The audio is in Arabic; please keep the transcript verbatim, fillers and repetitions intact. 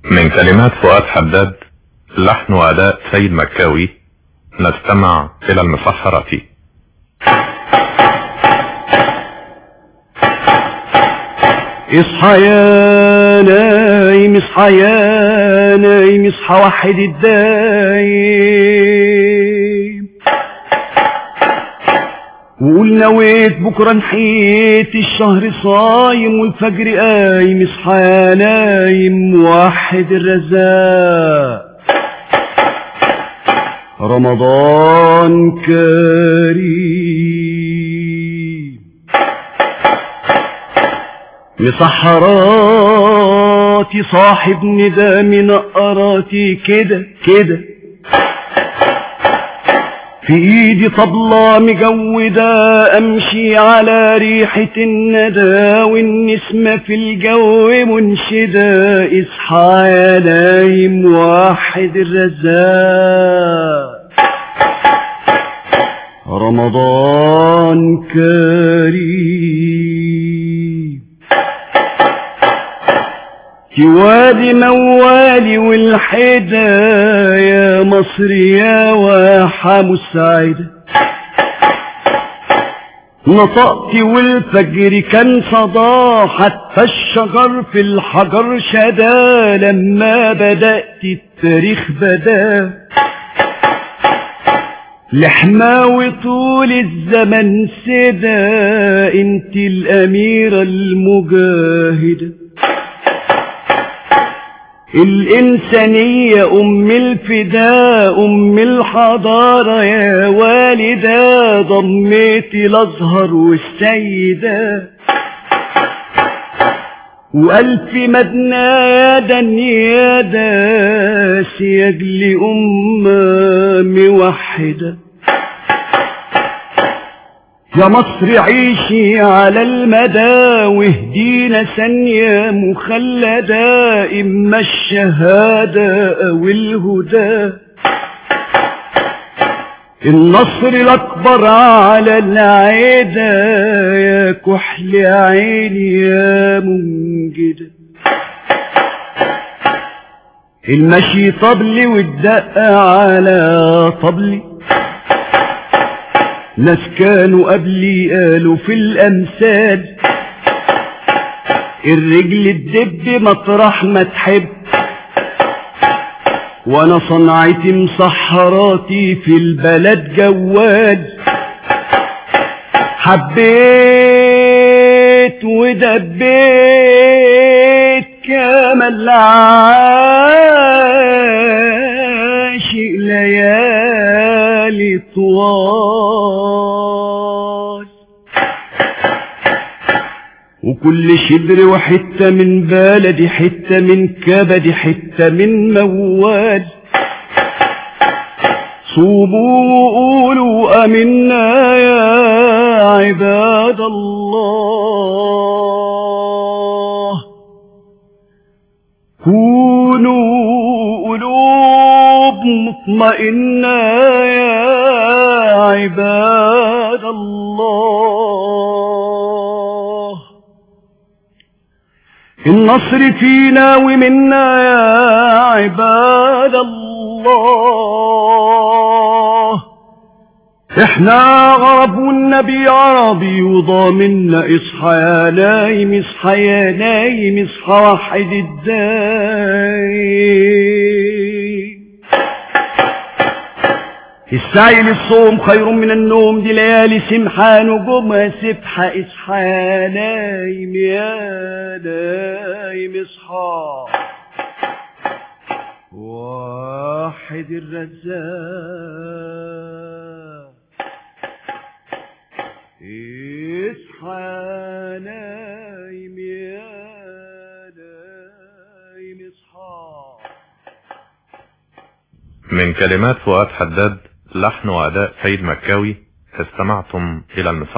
من كلمات فؤاد حداد، لحن وأداء سيد مكاوي. نستمع إلى المسحرة. اصحى يا نايم، اصحى يا نايم، اصحى وحد الدايم، وقول نويت بكره نحيت الشهر صايم والفجر قايم. اصحى يا نايم وحد الرزاق، رمضان كريم. مسحراتي صاحب ندى منقراتي كده كده، في ايدي طبلة مجودة امشي على ريحة الندى والنسمة في الجو منشدة. اصحى يا نايم وحد الرزاق، رمضان كريم. وادي موالي والحدا يا مصر يا واحة مساعدة، نطقت والفجر كان صدى، حتى الشجر في الحجر شدا، لما بدأت التاريخ بدا لحماوي طول الزمن سدا. انت الأميرة المجاهدة الإنسانية، أم الفداء، أم الحضارة يا والدة، ضميتي الأزهر والسيدة، وألف مدنى يا دنيادا، سياج لأمة موحدة. يا مصر عيشي على المدى واهدينا ثانية مخلدة، إما الشهادة أو الهدى. النصر الأكبر على العيدة، يا كحل عيني يا منجدة. المشي طبلي والدق على طبلي، ناس كانوا قبلي قالوا في الأمثال، الرجل الدب مطرح ما تحب، وانا صنعتي مسحراتي في البلد جوال. حبيت ودبيت كما العاشق ليالي طوال، وكل شبر وحتة من بلدي، حتة من كبدي، حتة من موال. صوموا وقولوا آمنا يا عباد الله، كونوا قلوب مطمئنة يا عباد الله. النصر فينا ومنا يا عباد الله، احنا غرب والنبي عربي وضامنا. اصحى يا نايم، اصحى يا نايم، اصحى وحد الدايم. السعي للصوم خير من النوم، دي ليالي سمحة نجومها سبحة. اصحى يا نايم يا نايم، اصحى واحد الرزاق. اصحى يا نايم يا نايم، اصحى. من كلمات فؤاد حداد، لحن وأداء سيد مكاوي. استمعتم إلى المسحرة.